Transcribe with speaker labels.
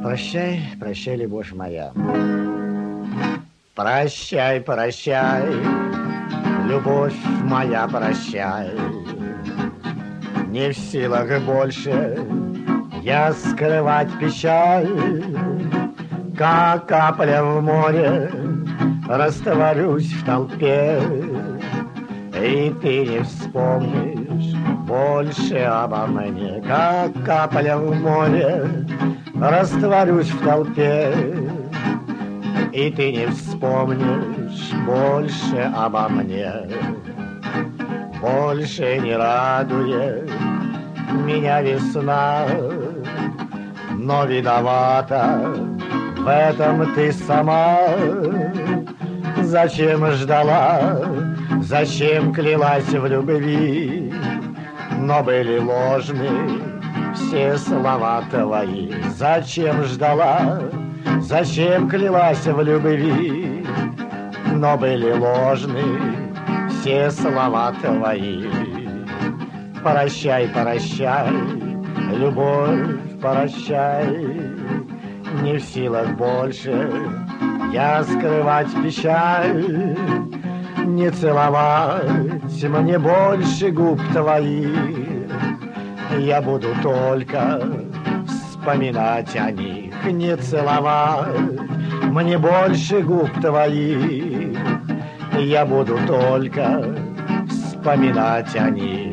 Speaker 1: Прощай, прощай, любовь моя. Прощай, прощай, любовь моя, прощай. Не в силах больше я скрывать печаль, как капля в море растворюсь в толпе, и ты не вспомнишь больше обо мне, как капля в море растворюсь в толпе, и ты не вспомнишь больше обо мне. Больше не радует меня весна, но виновата в этом ты сама. Зачем ждала, зачем клялась в любви, но были ложны все слова твои. Зачем ждала, зачем клялась в любви, но были ложны все слова твои. Прощай, прощай, любовь, прощай. Не в силах больше я скрывать печаль, не целовать мне больше губ твоих. Я буду только вспоминать о них, не целовать мне больше губ твоих. Я буду только вспоминать о них.